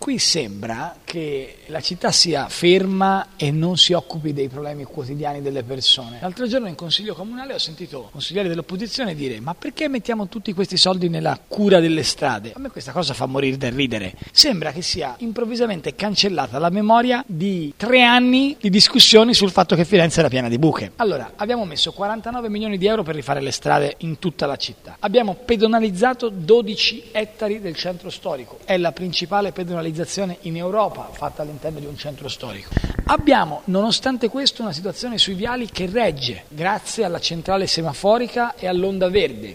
qui sembra che la città sia ferma e non si occupi dei problemi quotidiani delle persone. L'altro giorno in consiglio comunale ho sentito consiglieri dell'opposizione dire: ma perché mettiamo tutti questi soldi nella cura delle strade? A me questa cosa fa morire da ridere. Sembra che sia improvvisamente cancellata la memoria di 3 anni di discussioni sul fatto che Firenze era piena di buche. Allora, abbiamo messo 49 milioni di euro per rifare le strade in tutta la città. Abbiamo pedonalizzato 12 ettari del centro storico. È la principale pedonalizzazione in Europa fatta all'interno di un centro storico. Abbiamo, nonostante questo, una situazione sui viali che regge grazie alla centrale semaforica e all'onda verde.